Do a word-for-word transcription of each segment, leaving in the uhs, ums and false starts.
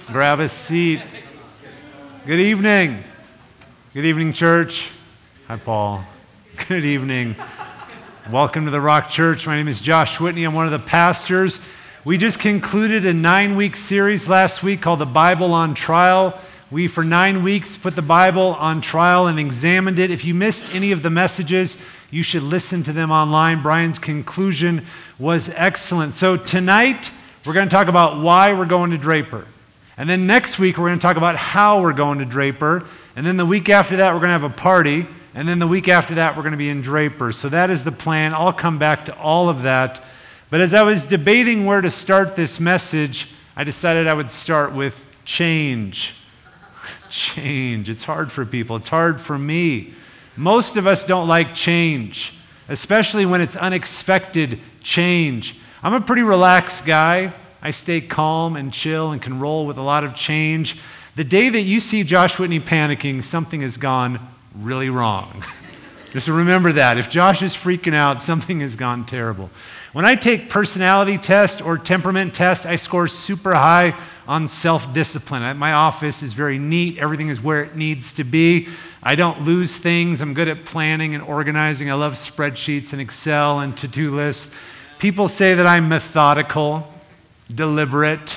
Grab a seat. Good evening. Good evening, church. Hi, Paul. Good evening. Welcome to the Rock Church. My name is Josh Whitney. I'm one of the pastors. We just concluded a nine-week series last week called The Bible on Trial. We, for nine weeks, put the Bible on trial and examined it. If you missed any of the messages, you should listen to them online. Brian's conclusion was excellent. So tonight, we're going to talk about why we're going to Draper. And then next week, we're going to talk about how we're going to Draper. And then the week after that, we're going to have a party. And then the week after that, we're going to be in Draper. So that is the plan. I'll come back to all of that. But as I was debating where to start this message, I decided I would start with change. Change. It's hard for people. It's hard for me. Most of us don't like change, especially when it's unexpected change. I'm a pretty relaxed guy. I stay calm and chill and can roll with a lot of change. The day that you see Josh Whitney panicking, something has gone really wrong. Just remember that. If Josh is freaking out, something has gone terrible. When I take personality test or temperament test, I score super high on self-discipline. My office is very neat. Everything is where it needs to be. I don't lose things. I'm good at planning and organizing. I love spreadsheets and Excel and to-do lists. People say that I'm methodical, deliberate.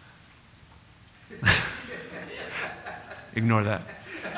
Ignore that.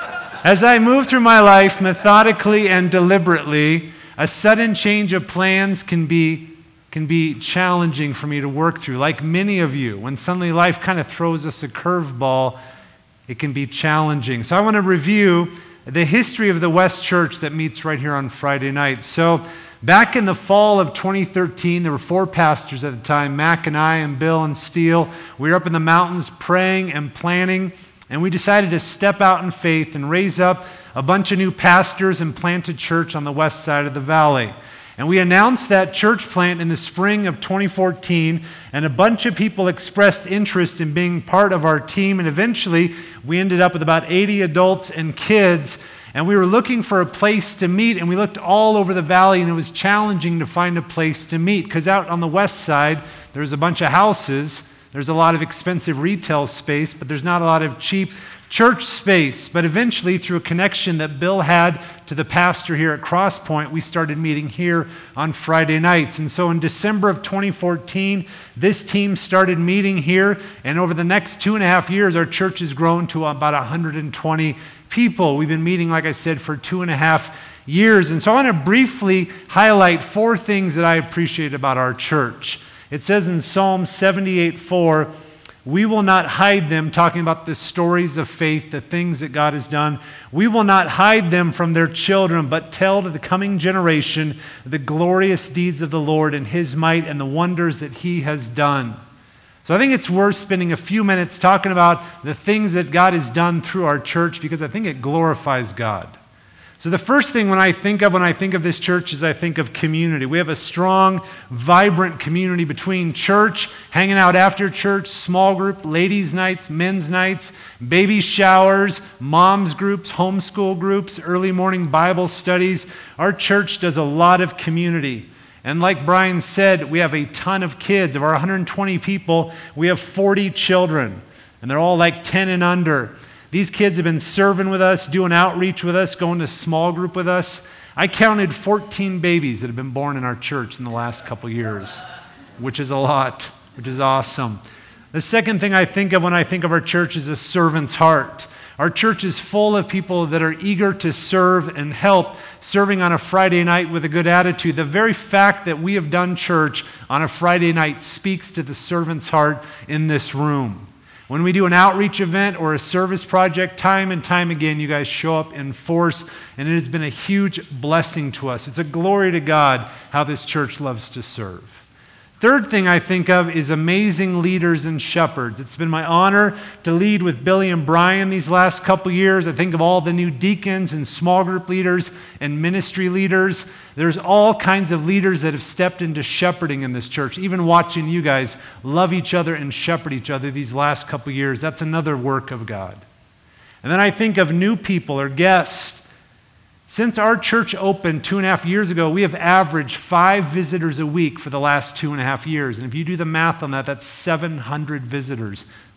As I move through my life methodically and deliberately, a sudden change of plans can be can be challenging for me to work through. Like many of you, when suddenly life kind of throws us a curveball, it can be challenging. So I want to review the history of the West Church that meets right here on Friday nights. So back in the fall of twenty thirteen, there were four pastors at the time, Mac and I and Bill and Steele. We were up in the mountains praying and planning, and we decided to step out in faith and raise up a bunch of new pastors and plant a church on the west side of the valley. And we announced that church plant in the spring of twenty fourteen, and a bunch of people expressed interest in being part of our team, and eventually we ended up with about eighty adults and kids, and we were looking for a place to meet, and we looked all over the valley, and it was challenging to find a place to meet, because out on the west side, there's a bunch of houses, there's a lot of expensive retail space, but there's not a lot of cheap church space. But eventually, through a connection that Bill had to the pastor here at Crosspoint, we started meeting here on Friday nights. And so in December of twenty fourteen, this team started meeting here, and over the next two and a half years, our church has grown to about one hundred twenty people. We've been meeting, like I said, for two and a half years. And so I want to briefly highlight four things that I appreciate about our church. It says in Psalm seventy-eight four, we will not hide them, talking about the stories of faith, the things that God has done. We will not hide them from their children, but tell to the coming generation the glorious deeds of the Lord and His might and the wonders that He has done. So I think it's worth spending a few minutes talking about the things that God has done through our church, because I think it glorifies God. So the first thing when I think of when I think of this church is I think of community. We have a strong, vibrant community between church, hanging out after church, small group, ladies' nights, men's nights, baby showers, moms groups, homeschool groups, early morning Bible studies. Our church does a lot of community. And like Brian said, we have a ton of kids. Of our one hundred twenty people, we have forty children, and they're all like ten and under. These kids have been serving with us, doing outreach with us, going to small group with us. I counted fourteen babies that have been born in our church in the last couple years, which is a lot, which is awesome. The second thing I think of when I think of our church is a servant's heart. Our church is full of people that are eager to serve and help, serving on a Friday night with a good attitude. The very fact that we have done church on a Friday night speaks to the servant's heart in this room. When we do an outreach event or a service project, time and time again, you guys show up in force, and it has been a huge blessing to us. It's a glory to God how this church loves to serve. Third thing I think of is amazing leaders and shepherds. It's been my honor to lead with Billy and Brian these last couple years. I think of all the new deacons and small group leaders and ministry leaders. There's all kinds of leaders that have stepped into shepherding in this church. Even watching you guys love each other and shepherd each other these last couple years. That's another work of God. And then I think of new people or guests. Since our church opened two and a half years ago, we have averaged five visitors a week for the last two and a half years. And if you do the math on that, that's seven hundred visitors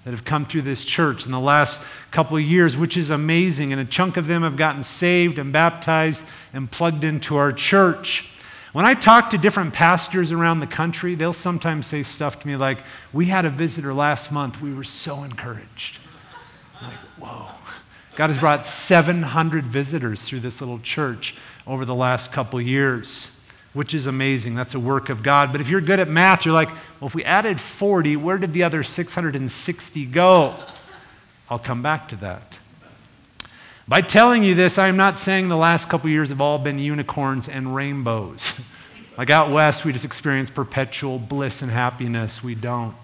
that have come through this church in the last couple of years, which is amazing. And a chunk of them have gotten saved and baptized and plugged into our church. When I talk to different pastors around the country, they'll sometimes say stuff to me like, we had a visitor last month. We were so encouraged. I'm like, whoa. God has brought seven hundred visitors through this little church over the last couple of years, which is amazing. That's a work of God. But if you're good at math, you're like, well, if we added forty, where did the other six hundred sixty go? I'll come back to that. By telling you this, I'm not saying the last couple of years have all been unicorns and rainbows. Like out west, we just experience perpetual bliss and happiness. We don't.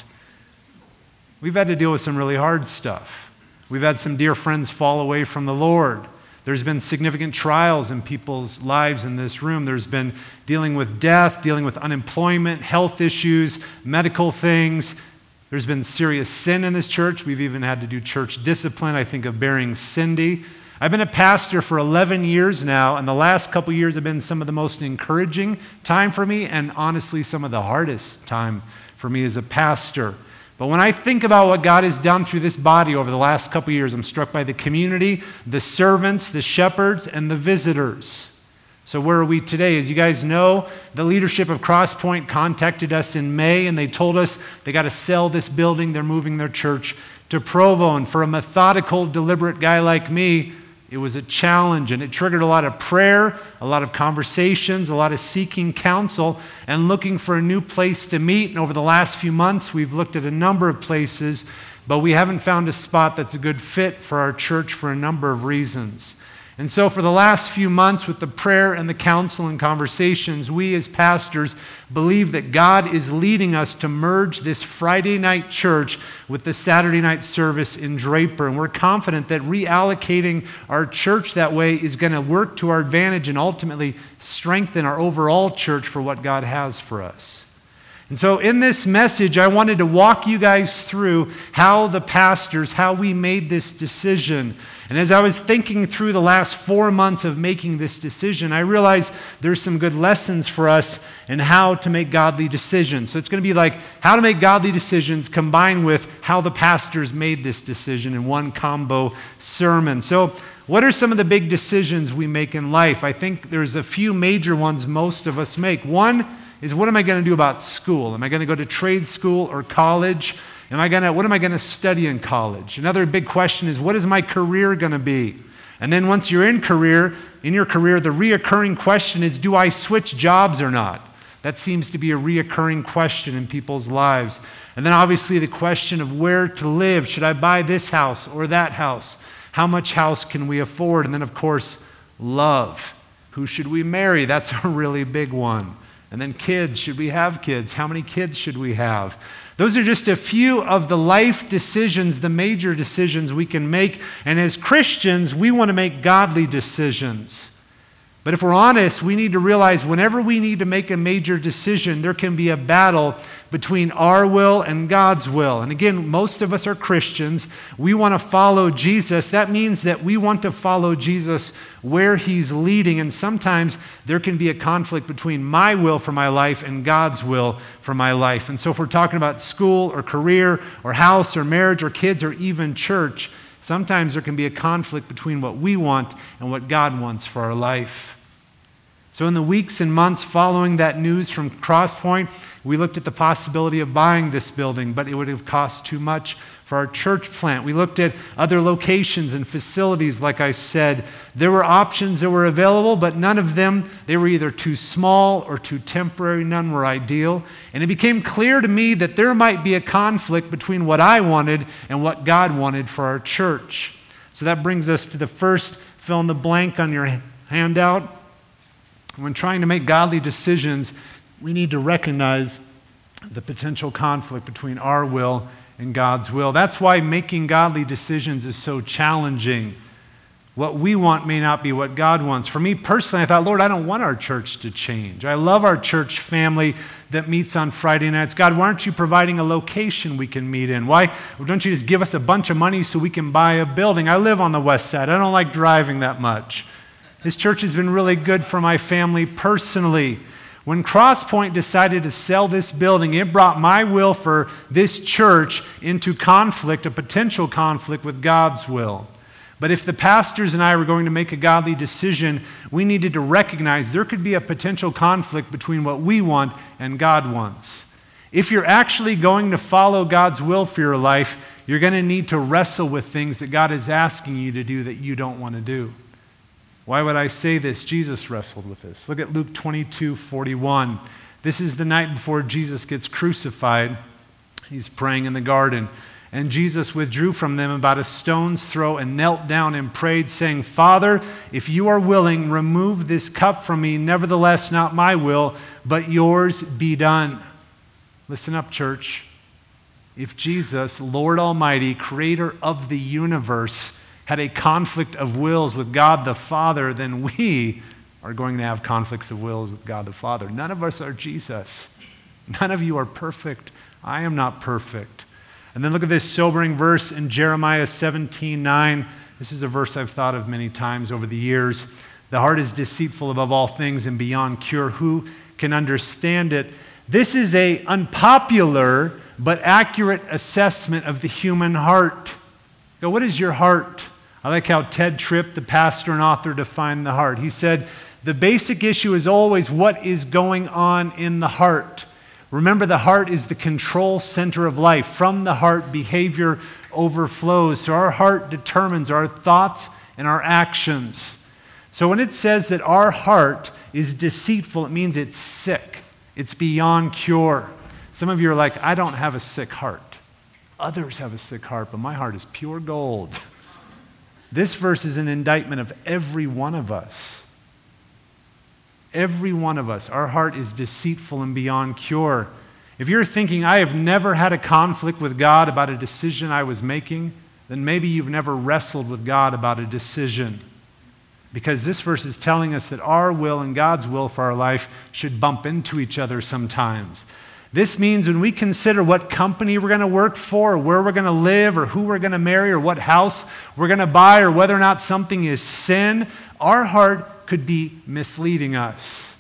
We've had to deal with some really hard stuff. We've had some dear friends fall away from the Lord. There's been significant trials in people's lives in this room. There's been dealing with death, dealing with unemployment, health issues, medical things. There's been serious sin in this church. We've even had to do church discipline. I think of burying Cindy. I've been a pastor for eleven years now, and the last couple years have been some of the most encouraging time for me, and honestly, some of the hardest time for me as a pastor. But when I think about what God has done through this body over the last couple years, I'm struck by the community, the servants, the shepherds, and the visitors. So where are we today? As you guys know, the leadership of Crosspoint contacted us in May, and they told us they got to sell this building. They're moving their church to Provo. And for a methodical, deliberate guy like me, it was a challenge, and it triggered a lot of prayer, a lot of conversations, a lot of seeking counsel, and looking for a new place to meet. And over the last few months, we've looked at a number of places, but we haven't found a spot that's a good fit for our church for a number of reasons. And so for the last few months, with the prayer and the counsel and conversations, we as pastors believe that God is leading us to merge this Friday night church with the Saturday night service in Draper. And we're confident that reallocating our church that way is going to work to our advantage and ultimately strengthen our overall church for what God has for us. And so in this message, I wanted to walk you guys through how the pastors, how we made this decision. And as I was thinking through the last four months of making this decision, I realized there's some good lessons for us in how to make godly decisions. So it's going to be like how to make godly decisions combined with how the pastors made this decision in one combo sermon. So what are some of the big decisions we make in life? I think there's a few major ones most of us make. One is, what am I going to do about school? Am I going to go to trade school or college? Am I gonna, what am I going to study in college? Another big question is, what is my career going to be? And then once you're in career, in your career, the reoccurring question is, do I switch jobs or not? That seems to be a reoccurring question in people's lives. And then obviously the question of where to live. Should I buy this house or that house? How much house can we afford? And then of course, love. Who should we marry? That's a really big one. And then kids, should we have kids? How many kids should we have? Those are just a few of the life decisions, the major decisions we can make. And as Christians, we want to make godly decisions. But if we're honest, we need to realize whenever we need to make a major decision, there can be a battle between our will and God's will. And again, most of us are Christians. We want to follow Jesus. That means that we want to follow Jesus where he's leading. And sometimes there can be a conflict between my will for my life and God's will for my life. And so if we're talking about school or career or house or marriage or kids or even church, sometimes there can be a conflict between what we want and what God wants for our life. So in the weeks and months following that news from Crosspoint, we looked at the possibility of buying this building, but it would have cost too much for our church plant. We looked at other locations and facilities, like I said. There were options that were available, but none of them, they were either too small or too temporary. None were ideal. And it became clear to me that there might be a conflict between what I wanted and what God wanted for our church. So that brings us to the first fill in the blank on your handout. When trying to make godly decisions, we need to recognize the potential conflict between our will and God's will. That's why making godly decisions is so challenging. What we want may not be what God wants. For me personally, I thought, Lord, I don't want our church to change. I love our church family that meets on Friday nights. God, why aren't you providing a location we can meet in? Why don't you just give us a bunch of money so we can buy a building? I live on the west side. I don't like driving that much. This church has been really good for my family personally. When Crosspoint decided to sell this building, it brought my will for this church into conflict, a potential conflict with God's will. But if the pastors and I were going to make a godly decision, we needed to recognize there could be a potential conflict between what we want and God wants. If you're actually going to follow God's will for your life, you're going to need to wrestle with things that God is asking you to do that you don't want to do. Why would I say this? Jesus wrestled with this. Look at Luke twenty-two forty-one. This is the night before Jesus gets crucified. He's praying in the garden. And Jesus withdrew from them about a stone's throw and knelt down and prayed, saying, Father, if you are willing, remove this cup from me. Nevertheless, not my will, but yours be done. Listen up, church. If Jesus, Lord Almighty, creator of the universe, had a conflict of wills with God the Father, then we are going to have conflicts of wills with God the Father. None of us are Jesus. None of you are perfect. I am not perfect. And then look at this sobering verse in Jeremiah seventeen nine. This is a verse I've thought of many times over the years. The heart is deceitful above all things and beyond cure. Who can understand it? This is an unpopular but accurate assessment of the human heart. Now, what is your heart? I like how Ted Tripp, the pastor and author, defined the heart. He said, the basic issue is always what is going on in the heart. Remember, the heart is the control center of life. From the heart, behavior overflows. So our heart determines our thoughts and our actions. So when it says that our heart is deceitful, it means it's sick. It's beyond cure. Some of you are like, I don't have a sick heart. Others have a sick heart, but my heart is pure gold. This verse is an indictment of every one of us. Every one of us. Our heart is deceitful and beyond cure. If you're thinking, I have never had a conflict with God about a decision I was making, then maybe you've never wrestled with God about a decision. Because this verse is telling us that our will and God's will for our life should bump into each other sometimes. This means when we consider what company we're going to work for, or where we're going to live, or who we're going to marry, or what house we're going to buy, or whether or not something is sin, our heart could be misleading us.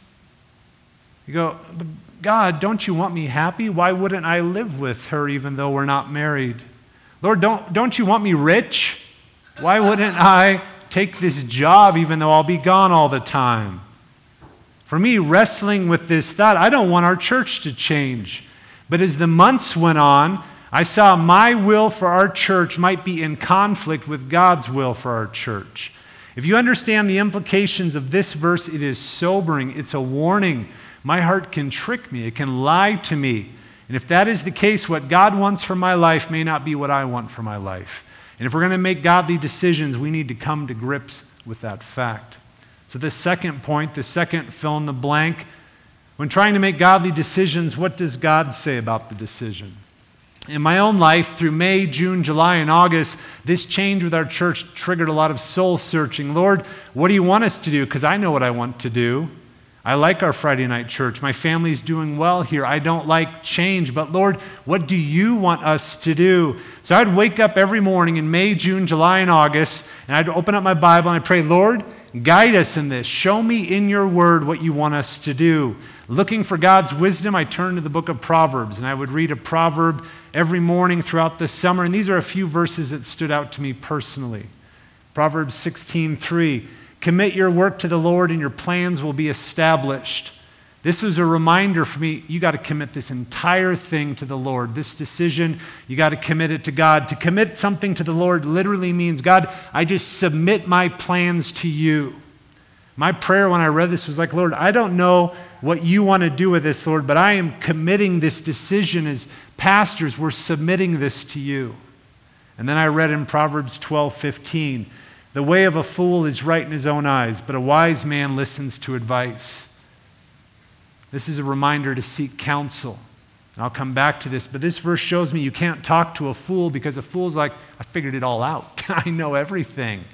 You go, God, don't you want me happy? Why wouldn't I live with her even though we're not married? Lord, don't, don't you want me rich? Why wouldn't I take this job even though I'll be gone all the time? For me, wrestling with this thought, I don't want our church to change. But as the months went on, I saw my will for our church might be in conflict with God's will for our church. If you understand the implications of this verse, it is sobering. It's a warning. My heart can trick me. It can lie to me. And if that is the case, what God wants for my life may not be what I want for my life. And if we're going to make godly decisions, we need to come to grips with that fact. So the second point, the second fill in the blank, when trying to make godly decisions, what does God say about the decision? In my own life, through May, June, July, and August, this change with our church triggered a lot of soul searching. Lord, what do you want us to do? Because I know what I want to do. I like our Friday night church. My family's doing well here. I don't like change. But Lord, what do you want us to do? So I'd wake up every morning in May, June, July, and August, and I'd open up my Bible and I'd pray, Lord, guide us in this. Show me in your word what you want us to do. Looking for God's wisdom, I turned to the book of Proverbs, and I would read a proverb every morning throughout the summer. And these are a few verses that stood out to me personally. Proverbs sixteen three, commit your work to the Lord and your plans will be established. This was a reminder for me, you got to commit this entire thing to the Lord. This decision, you got to commit it to God. To commit something to the Lord literally means, God, I just submit my plans to you. My prayer when I read this was like, Lord, I don't know what you want to do with this, Lord, but I am committing this decision as pastors. We're submitting this to you. And then I read in Proverbs twelve fifteen, the way of a fool is right in his own eyes, but a wise man listens to advice. This is a reminder to seek counsel. And I'll come back to this, but this verse shows me you can't talk to a fool because a fool's like, I figured it all out. I know everything.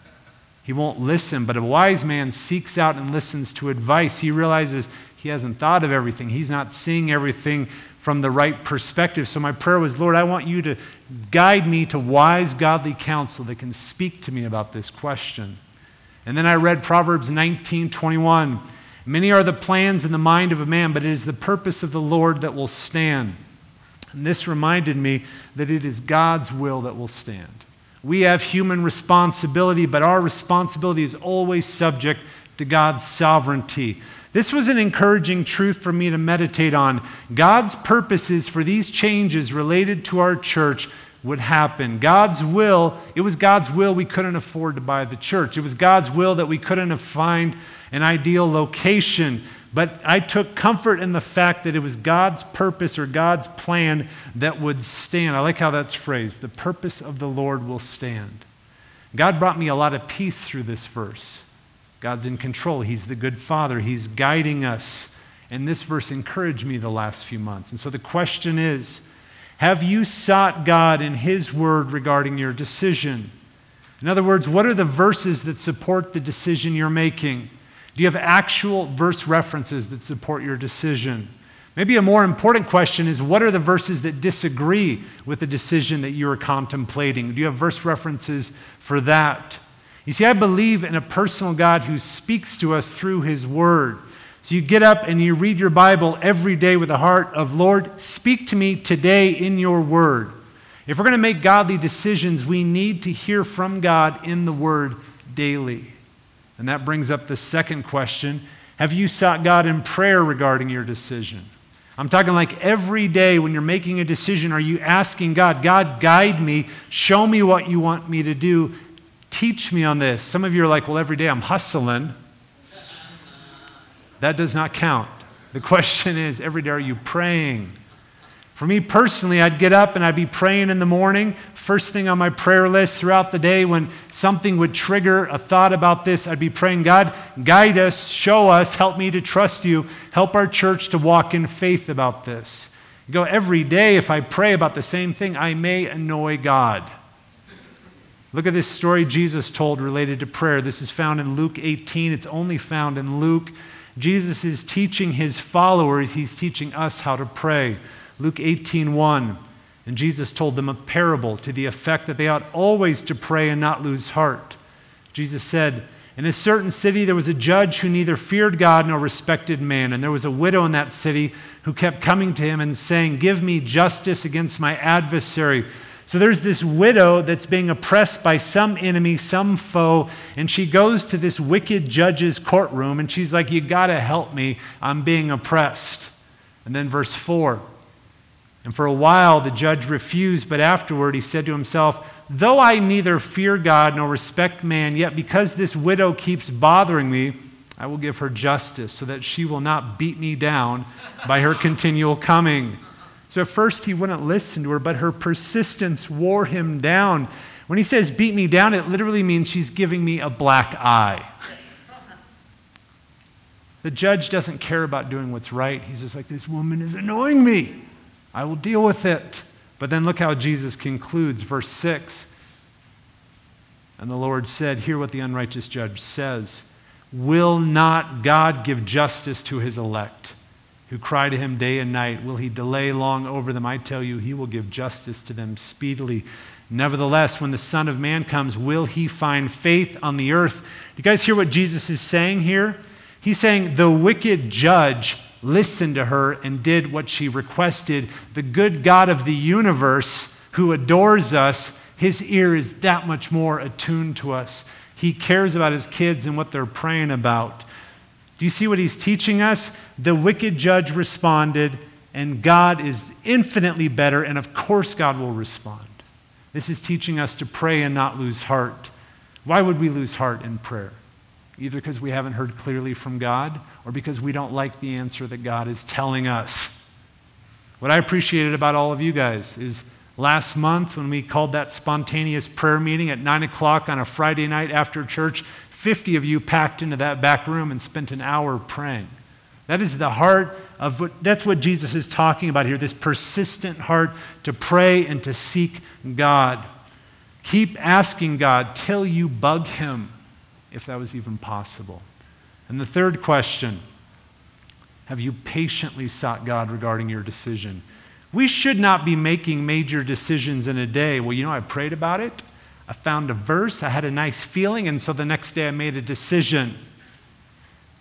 He won't listen, but a wise man seeks out and listens to advice. He realizes he hasn't thought of everything. He's not seeing everything from the right perspective. So my prayer was, Lord, I want you to guide me to wise, godly counsel that can speak to me about this question. And then I read Proverbs nineteen twenty-one. Many are the plans in the mind of a man, but it is the purpose of the Lord that will stand. And this reminded me that it is God's will that will stand. We have human responsibility, but our responsibility is always subject to God's sovereignty. This was an encouraging truth for me to meditate on. God's purposes for these changes related to our church would happen. God's will, it was God's will we couldn't afford to buy the church. It was God's will that we couldn't find an ideal location. But I took comfort in the fact that it was God's purpose or God's plan that would stand. I like how that's phrased. The purpose of the Lord will stand. God brought me a lot of peace through this verse. God's in control. He's the good Father. He's guiding us. And this verse encouraged me the last few months. And so the question is, have you sought God in His Word regarding your decision? In other words, what are the verses that support the decision you're making? Do you have actual verse references that support your decision? Maybe a more important question is, what are the verses that disagree with the decision that you are contemplating? Do you have verse references for that? You see, I believe in a personal God who speaks to us through His Word. So you get up and you read your Bible every day with the heart of, Lord, speak to me today in your Word. If we're going to make godly decisions, we need to hear from God in the Word daily. And that brings up the second question. Have you sought God in prayer regarding your decision? I'm talking like every day when you're making a decision, are you asking God, God, guide me, show me what you want me to do, teach me on this. Some of you are like, well, every day I'm hustling. That does not count. The question is, every day are you praying? For me personally, I'd get up and I'd be praying in the morning. First thing on my prayer list throughout the day, when something would trigger a thought about this, I'd be praying, God, guide us, show us, help me to trust you, help our church to walk in faith about this. You go, every day if I pray about the same thing, I may annoy God. Look at this story Jesus told related to prayer. This is found in Luke eighteen. It's only found in Luke. Jesus is teaching His followers. He's teaching us how to pray. Luke eighteen one, and Jesus told them a parable to the effect that they ought always to pray and not lose heart. Jesus said, in a certain city there was a judge who neither feared God nor respected man, and there was a widow in that city who kept coming to him and saying, give me justice against my adversary. So there's this widow that's being oppressed by some enemy, some foe, and she goes to this wicked judge's courtroom, and she's like, you gotta help me, I'm being oppressed. And then verse four, and for a while the judge refused, but afterward he said to himself, though I neither fear God nor respect man, yet because this widow keeps bothering me, I will give her justice so that she will not beat me down by her continual coming. So at first he wouldn't listen to her, but her persistence wore him down. When he says beat me down, it literally means she's giving me a black eye. The judge doesn't care about doing what's right. He's just like, this woman is annoying me. I will deal with it. But then look how Jesus concludes, verse six. And the Lord said, hear what the unrighteous judge says. Will not God give justice to His elect, who cry to Him day and night? Will He delay long over them? I tell you, He will give justice to them speedily. Nevertheless, when the Son of Man comes, will He find faith on the earth? Do you guys hear what Jesus is saying here? He's saying the wicked judge listened to her and did what she requested. The good God of the universe who adores us, His ear is that much more attuned to us. He cares about His kids and what they're praying about. Do you see what He's teaching us? The wicked judge responded, and God is infinitely better, and of course God will respond. This is teaching us to pray and not lose heart. Why would we lose heart in prayer? Either because we haven't heard clearly from God, or because we don't like the answer that God is telling us. What I appreciated about all of you guys is last month when we called that spontaneous prayer meeting at nine o'clock on a Friday night after church, fifty of you packed into that back room and spent an hour praying. That is the heart of what, that's what Jesus is talking about here, this persistent heart to pray and to seek God. Keep asking God till you bug Him, if that was even possible. And the third question, have you patiently sought God regarding your decision? We should not be making major decisions in a day. Well, you know, I prayed about it. I found a verse. I had a nice feeling. And so the next day I made a decision.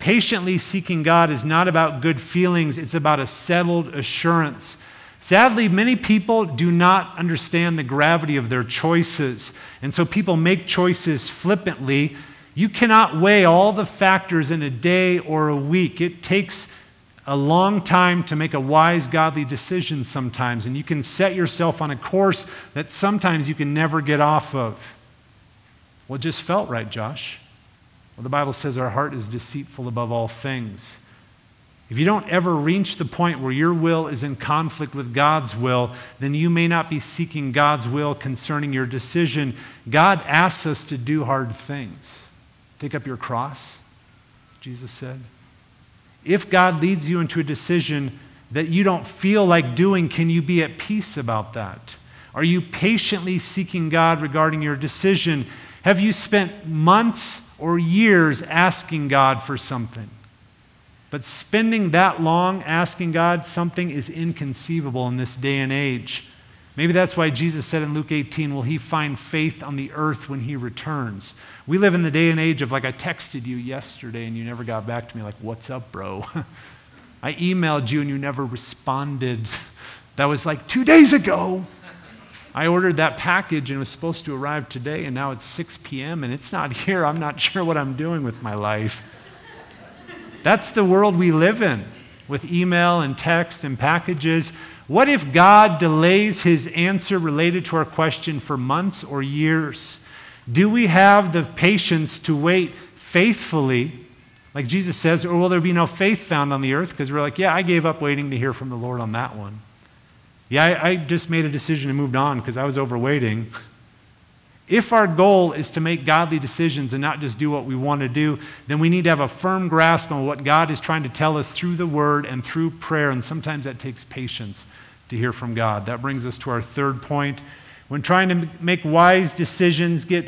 Patiently seeking God is not about good feelings, it's about a settled assurance. Sadly, many people do not understand the gravity of their choices, and so people make choices flippantly. You cannot weigh all the factors in a day or a week. It takes a long time to make a wise, godly decision sometimes, and you can set yourself on a course that sometimes you can never get off of. Well, it just felt right, Josh. Well, the Bible says our heart is deceitful above all things. If you don't ever reach the point where your will is in conflict with God's will, then you may not be seeking God's will concerning your decision. God asks us to do hard things. Take up your cross, Jesus said. If God leads you into a decision that you don't feel like doing, can you be at peace about that? Are you patiently seeking God regarding your decision? Have you spent months or years asking God for something? But spending that long asking God something is inconceivable in this day and age. Maybe that's why Jesus said in Luke eighteen, will he find faith on the earth when he returns? We live in the day and age of like, I texted you yesterday and you never got back to me, like, what's up, bro? I emailed you and you never responded. That was like two days ago. I ordered that package and it was supposed to arrive today, and now it's six p.m. and it's not here. I'm not sure what I'm doing with my life. That's the world we live in, with email and text and packages. What if God delays his answer related to our question for months or years? Do we have the patience to wait faithfully, like Jesus says, or will there be no faith found on the earth? Because we're like, yeah, I gave up waiting to hear from the Lord on that one. Yeah, I, I just made a decision and moved on because I was overwaiting. If our goal is to make godly decisions and not just do what we want to do, then we need to have a firm grasp on what God is trying to tell us through the Word and through prayer, and sometimes that takes patience to hear from God. That brings us to our third point. When trying to make wise decisions, get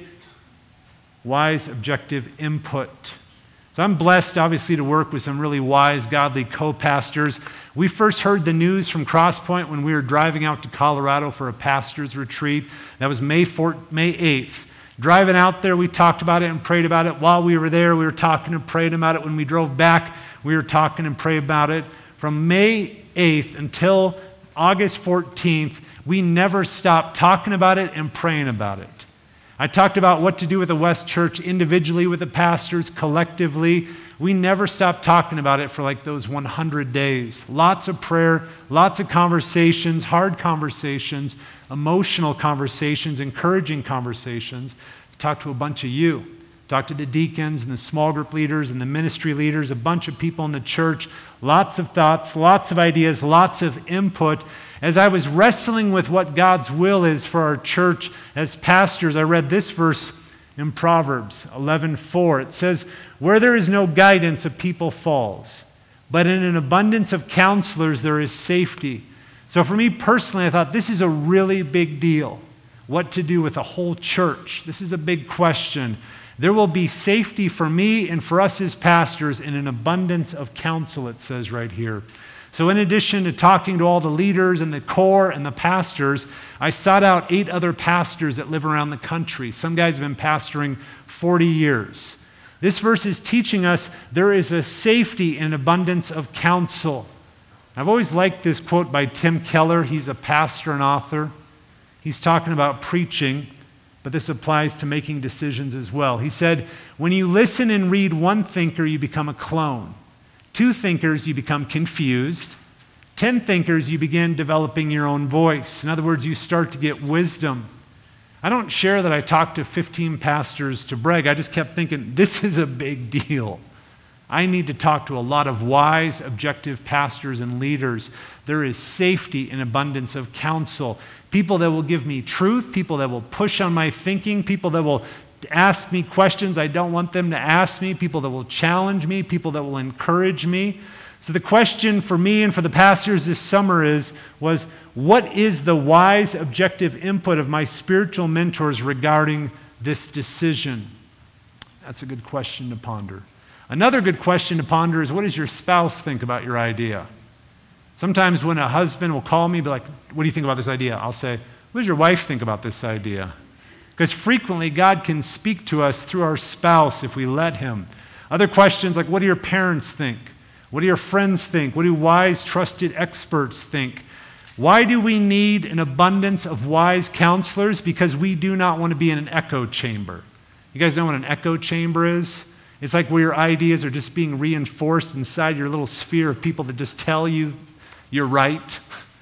wise, objective input. So I'm blessed, obviously, to work with some really wise, godly co-pastors. We first heard the news from Crosspoint when we were driving out to Colorado for a pastor's retreat. That was May fourth, May eighth. Driving out there, we talked about it and prayed about it. While we were there, we were talking and praying about it. When we drove back, we were talking and praying about it. From May eighth until August fourteenth, we never stopped talking about it and praying about it. I talked about what to do with the West Church individually, with the pastors, collectively. We never stopped talking about it for like those one hundred days. Lots of prayer, lots of conversations, hard conversations, emotional conversations, encouraging conversations. Talked to a bunch of you. Talked to the deacons and the small group leaders and the ministry leaders, a bunch of people in the church. Lots of thoughts, lots of ideas, lots of input. As I was wrestling with what God's will is for our church as pastors, I read this verse in Proverbs eleven four. It says, where there is no guidance, a people falls, but in an abundance of counselors there is safety. So for me personally, I thought this is a really big deal. What to do with a whole church. This is a big question. There will be safety for me and for us as pastors in an abundance of counsel, it says right here. So in addition to talking to all the leaders and the core and the pastors, I sought out eight other pastors that live around the country. Some guys have been pastoring forty years. This verse is teaching us there is a safety in abundance of counsel. I've always liked this quote by Tim Keller. He's a pastor and author. He's talking about preaching, but this applies to making decisions as well. He said, when you listen and read one thinker, you become a clone. Two thinkers, you become confused. Ten thinkers, you begin developing your own voice. In other words, you start to get wisdom. I don't share that I talked to fifteen pastors to brag. I just kept thinking, this is a big deal. I need to talk to a lot of wise, objective pastors and leaders. There is safety in abundance of counsel. People that will give me truth, people that will push on my thinking, people that will ask me questions I don't want them to ask me, people that will challenge me, people that will encourage me. So the question for me and for the pastors this summer is, was what is the wise, objective input of my spiritual mentors regarding this decision? That's a good question to ponder. Another good question to ponder is, what does your spouse think about your idea? Sometimes when a husband will call me and be like, what do you think about this idea? I'll say, what does your wife think about this idea? Because frequently God can speak to us through our spouse if we let him. Other questions like, what do your parents think? What do your friends think? What do wise, trusted experts think? Why do we need an abundance of wise counselors? Because we do not want to be in an echo chamber. You guys know what an echo chamber is? It's like where your ideas are just being reinforced inside your little sphere of people that just tell you you're right.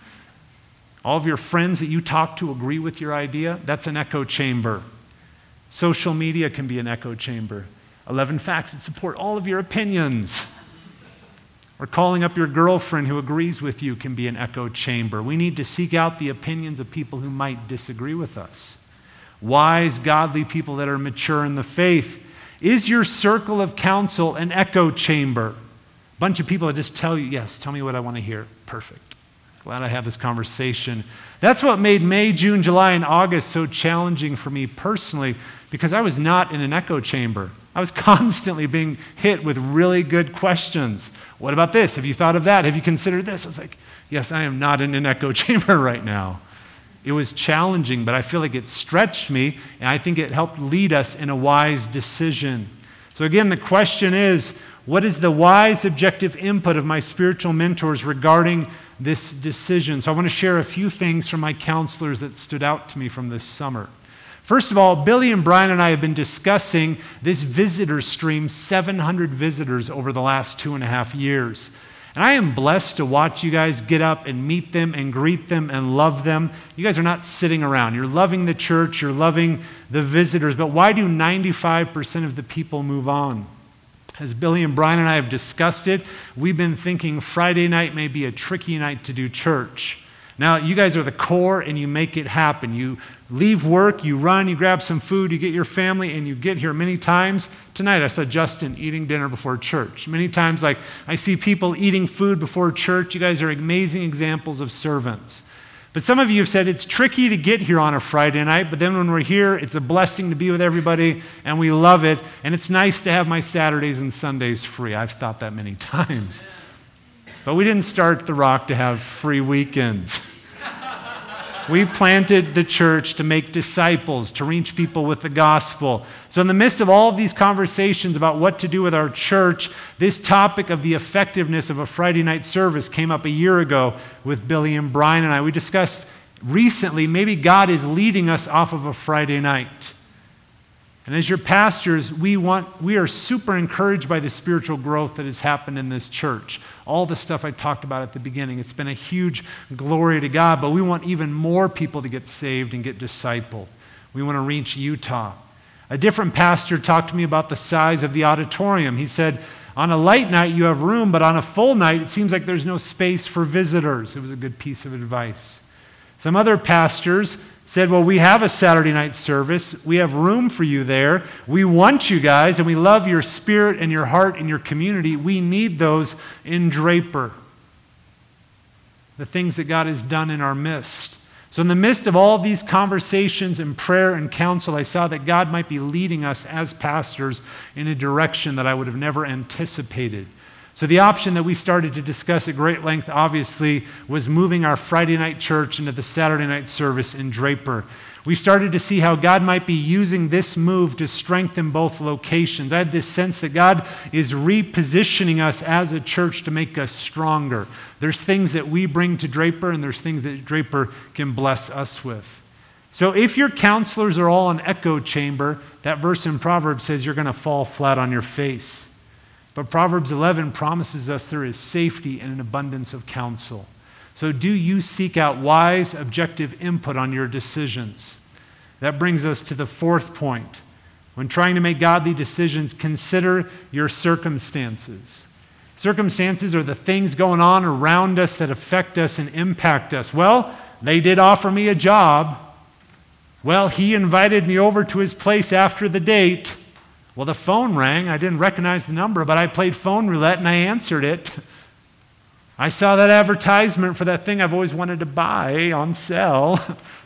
All of your friends that you talk to agree with your idea. That's an echo chamber. Social media can be an echo chamber. eleven facts that support all of your opinions. Or calling up your girlfriend who agrees with you can be an echo chamber. We need to seek out the opinions of people who might disagree with us. Wise, godly people that are mature in the faith. Is your circle of counsel an echo chamber? A bunch of people that just tell you, yes, tell me what I want to hear. Perfect. Glad I have this conversation. That's what made May, June, July, and August so challenging for me personally, because I was not in an echo chamber. I was constantly being hit with really good questions. What about this? Have you thought of that? Have you considered this? I was like, yes, I am not in an echo chamber right now. It was challenging, but I feel like it stretched me, and I think it helped lead us in a wise decision. So again, the question is, what is the wise, objective input of my spiritual mentors regarding this decision? So I want to share a few things from my counselors that stood out to me from this summer. First of all, Billy and Brian and I have been discussing this visitor stream, seven hundred visitors over the last two and a half years. And I am blessed to watch you guys get up and meet them and greet them and love them. You guys are not sitting around. You're loving the church, you're loving the visitors, but why do ninety-five percent of the people move on? As Billy and Brian and I have discussed it, we've been thinking Friday night may be a tricky night to do church. Now, you guys are the core and you make it happen. You leave work, you run, you grab some food, you get your family, and you get here many times. Tonight I saw Justin eating dinner before church. Many times, like, I see people eating food before church. You guys are amazing examples of servants. But some of you have said it's tricky to get here on a Friday night, but then when we're here, it's a blessing to be with everybody, and we love it, and it's nice to have my Saturdays and Sundays free. I've thought that many times. But we didn't start The Rock to have free weekends. We planted the church to make disciples, to reach people with the gospel. So in the midst of all of these conversations about what to do with our church, this topic of the effectiveness of a Friday night service came up a year ago with Billy and Brian and I. We discussed recently, maybe God is leading us off of a Friday night. And as your pastors, we want we are super encouraged by the spiritual growth that has happened in this church. All the stuff I talked about at the beginning, it's been a huge glory to God, but we want even more people to get saved and get discipled. We want to reach Utah. A different pastor talked to me about the size of the auditorium. He said, on a light night you have room, but on a full night it seems like there's no space for visitors. It was a good piece of advice. Some other pastors said, well, we have a Saturday night service. We have room for you there. We want you guys, and we love your spirit and your heart and your community. We need those in Draper. The things that God has done in our midst. So in the midst of all these conversations and prayer and counsel, I saw that God might be leading us as pastors in a direction that I would have never anticipated. So the option that we started to discuss at great length, obviously, was moving our Friday night church into the Saturday night service in Draper. We started to see how God might be using this move to strengthen both locations. I had this sense that God is repositioning us as a church to make us stronger. There's things that we bring to Draper, and there's things that Draper can bless us with. So if your counselors are all an echo chamber, that verse in Proverbs says you're going to fall flat on your face. But Proverbs eleven promises us there is safety and an abundance of counsel. So do you seek out wise, objective input on your decisions? That brings us to the fourth point. When trying to make godly decisions, consider your circumstances. Circumstances are the things going on around us that affect us and impact us. Well, they did offer me a job. Well, he invited me over to his place after the date. Well, the phone rang. I didn't recognize the number, but I played phone roulette and I answered it. I saw that advertisement for that thing I've always wanted to buy on sale.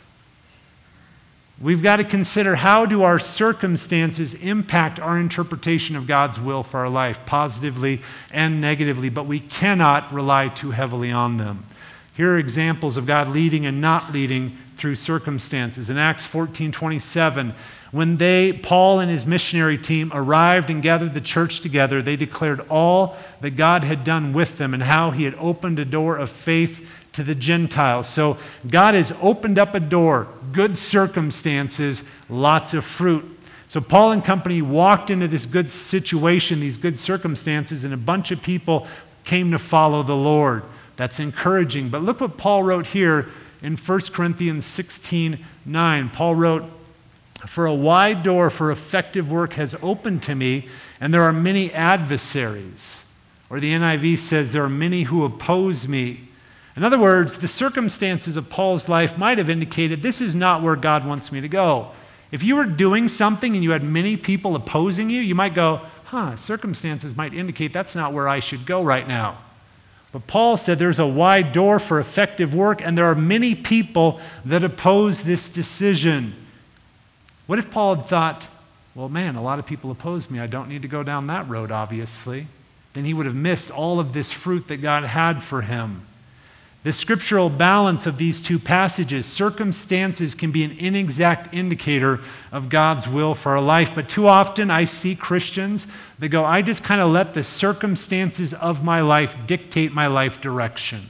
We've got to consider, how do our circumstances impact our interpretation of God's will for our life, positively and negatively, but we cannot rely too heavily on them. Here are examples of God leading and not leading through circumstances. In Acts fourteen twenty-seven, when they, Paul and his missionary team, arrived and gathered the church together, they declared all that God had done with them and how he had opened a door of faith to the Gentiles. So God has opened up a door, good circumstances, lots of fruit. So Paul and company walked into this good situation, these good circumstances, and a bunch of people came to follow the Lord. That's encouraging. But look what Paul wrote here in First Corinthians sixteen nine. Paul wrote, "For a wide door for effective work has opened to me, and there are many adversaries." Or the N I V says, "There are many who oppose me." In other words, the circumstances of Paul's life might have indicated this is not where God wants me to go. If you were doing something and you had many people opposing you, you might go, huh, circumstances might indicate that's not where I should go right now. But Paul said there's a wide door for effective work, and there are many people that oppose this decision. What if Paul had thought, well, man, a lot of people oppose me. I don't need to go down that road, obviously. Then he would have missed all of this fruit that God had for him. The scriptural balance of these two passages, circumstances can be an inexact indicator of God's will for our life. But too often I see Christians that go, I just kind of let the circumstances of my life dictate my life direction.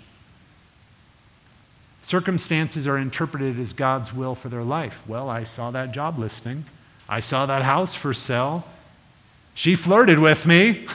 Circumstances are interpreted as God's will for their life. Well, I saw that job listing. I saw that house for sale. She flirted with me.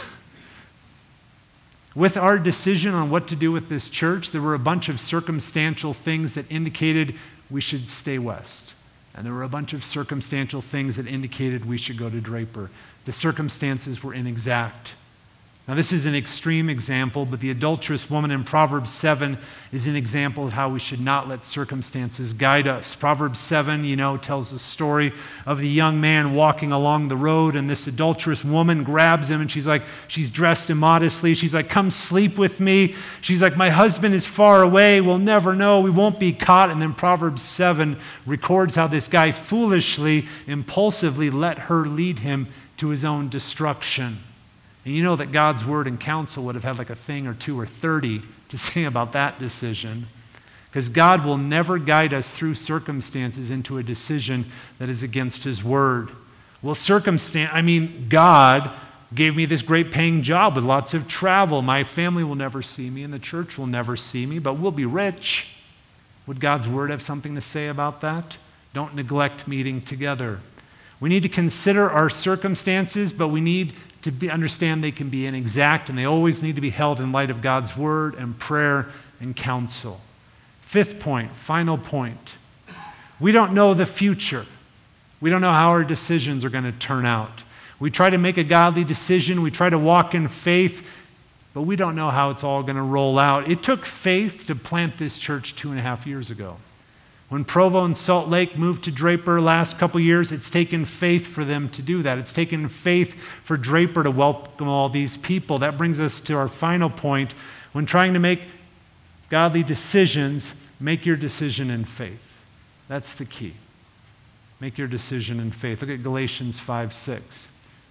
With our decision on what to do with this church, there were a bunch of circumstantial things that indicated we should stay west. And there were a bunch of circumstantial things that indicated we should go to Draper. The circumstances were inexact. Now, this is an extreme example, but the adulterous woman in Proverbs seven is an example of how we should not let circumstances guide us. Proverbs seven, you know, tells the story of the young man walking along the road, and this adulterous woman grabs him, and she's like, she's dressed immodestly. She's like, come sleep with me. She's like, my husband is far away. We'll never know. We won't be caught. And then Proverbs seven records how this guy foolishly, impulsively let her lead him to his own destruction. And you know that God's word and counsel would have had like a thing or two or thirty to say about that decision. Because God will never guide us through circumstances into a decision that is against his word. Well, circumstance, I mean, God gave me this great paying job with lots of travel. My family will never see me and the church will never see me, but we'll be rich. Would God's word have something to say about that? Don't neglect meeting together. We need to consider our circumstances, but we need to be, understand they can be inexact, and they always need to be held in light of God's word and prayer and counsel. Fifth point, final point. We don't know the future. We don't know how our decisions are going to turn out. We try to make a godly decision. We try to walk in faith, but we don't know how it's all going to roll out. It took faith to plant this church two and a half years ago. When Provo and Salt Lake moved to Draper last couple years, it's taken faith for them to do that. It's taken faith for Draper to welcome all these people. That brings us to our final point. When trying to make godly decisions, make your decision in faith. That's the key. Make your decision in faith. Look at Galatians five six.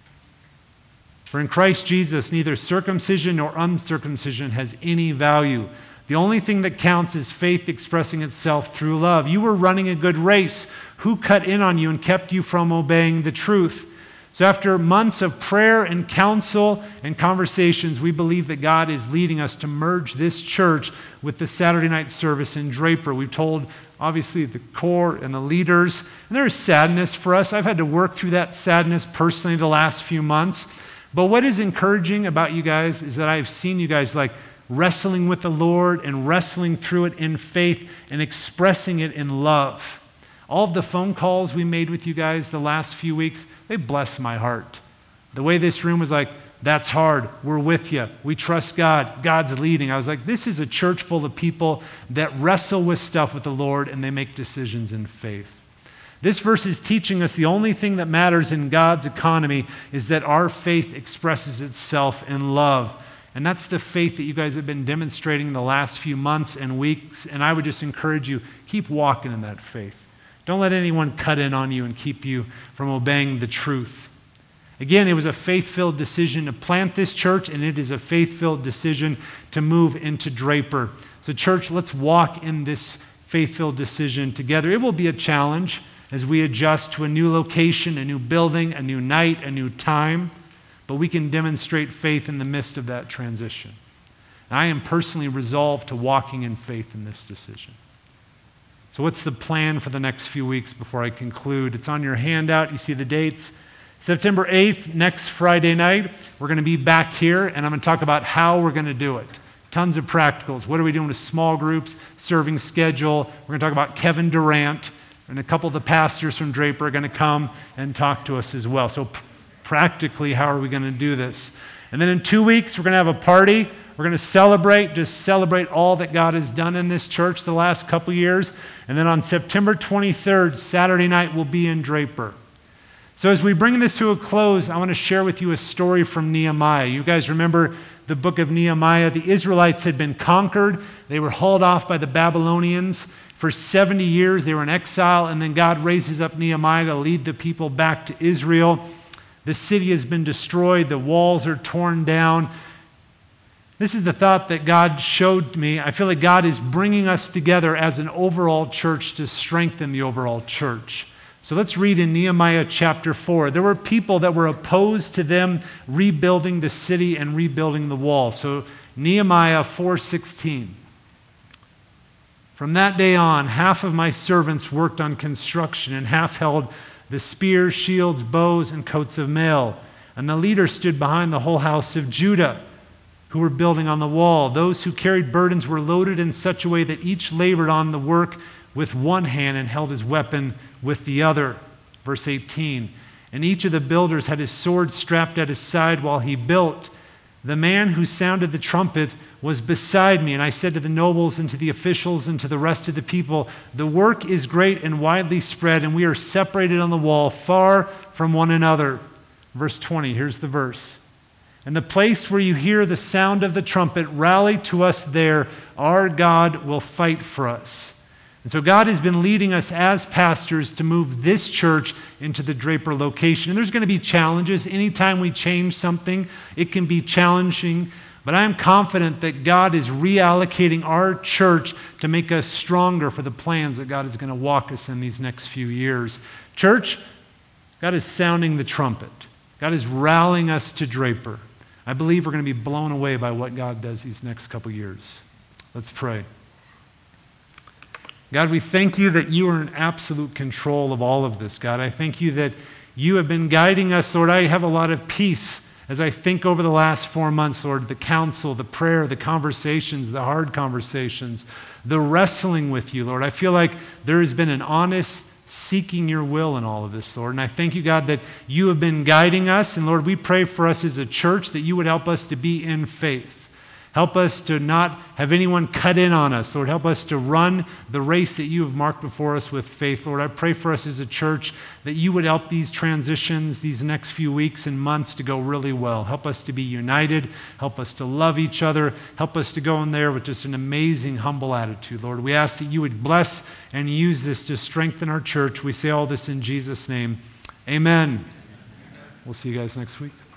For in Christ Jesus, neither circumcision nor uncircumcision has any value. The only thing that counts is faith expressing itself through love. You were running a good race. Who cut in on you and kept you from obeying the truth? So after months of prayer and counsel and conversations, we believe that God is leading us to merge this church with the Saturday night service in Draper. We've told, obviously, the core and the leaders, and there is sadness for us. I've had to work through that sadness personally the last few months. But what is encouraging about you guys is that I've seen you guys like wrestling with the Lord and wrestling through it in faith and expressing it in love. All of the phone calls we made with you guys the last few weeks, they bless my heart. The way this room was like, that's hard, we're with you, we trust God, God's leading. I was like, this is a church full of people that wrestle with stuff with the Lord and they make decisions in faith. This verse is teaching us the only thing that matters in God's economy is that our faith expresses itself in love. And that's the faith that you guys have been demonstrating the last few months and weeks. And I would just encourage you, keep walking in that faith. Don't let anyone cut in on you and keep you from obeying the truth. Again, it was a faith-filled decision to plant this church, and it is a faith-filled decision to move into Draper. So church, let's walk in this faith-filled decision together. It will be a challenge as we adjust to a new location, a new building, a new night, a new time, but we can demonstrate faith in the midst of that transition. And I am personally resolved to walking in faith in this decision. So what's the plan for the next few weeks before I conclude? It's on your handout. You see the dates. September eighth, next Friday night, we're going to be back here, and I'm going to talk about how we're going to do it. Tons of practicals. What are we doing with small groups, serving schedule? We're going to talk about Kevin Durant, and a couple of the pastors from Draper are going to come and talk to us as well. So pr- practically, how are we going to do this? And then in two weeks, we're going to have a party. We're going to celebrate, just celebrate all that God has done in this church the last couple years. And then on September twenty-third, Saturday night, we'll be in Draper. So as we bring this to a close, I want to share with you a story from Nehemiah. You guys remember the book of Nehemiah? The Israelites had been conquered. They were hauled off by the Babylonians. For seventy years, they were in exile, and then God raises up Nehemiah to lead the people back to Israel. The city has been destroyed. The walls are torn down. This is the thought that God showed me. I feel like God is bringing us together as an overall church to strengthen the overall church. So let's read in Nehemiah chapter four. There were people that were opposed to them rebuilding the city and rebuilding the wall. So Nehemiah four sixteen. From that day on, half of my servants worked on construction, and half held the spears, shields, bows, and coats of mail. And the leader stood behind the whole house of Judah, who were building on the wall. Those who carried burdens were loaded in such a way that each labored on the work with one hand and held his weapon with the other. Verse eighteen, and each of the builders had his sword strapped at his side while he built. The man who sounded the trumpet was beside me, and I said to the nobles and to the officials and to the rest of the people, the work is great and widely spread, and we are separated on the wall far from one another. Verse twenty, here's the verse. And the place where you hear the sound of the trumpet, rally to us there. Our God will fight for us. And so God has been leading us as pastors to move this church into the Draper location. And there's going to be challenges. Anytime we change something, it can be challenging. But I am confident that God is reallocating our church to make us stronger for the plans that God is going to walk us in these next few years. Church, God is sounding the trumpet. God is rallying us to Draper. I believe we're going to be blown away by what God does these next couple years. Let's pray. God, we thank you that you are in absolute control of all of this, God. I thank you that you have been guiding us, Lord. I have a lot of peace as I think over the last four months, Lord, the counsel, the prayer, the conversations, the hard conversations, the wrestling with you, Lord. I feel like there has been an honest seeking your will in all of this, Lord. And I thank you, God, that you have been guiding us. And Lord, we pray for us as a church that you would help us to be in faith. Help us to not have anyone cut in on us. Lord, help us to run the race that you have marked before us with faith. Lord, I pray for us as a church that you would help these transitions, these next few weeks and months to go really well. Help us to be united. Help us to love each other. Help us to go in there with just an amazing, humble attitude. Lord, we ask that you would bless and use this to strengthen our church. We say all this in Jesus' name. Amen. We'll see you guys next week.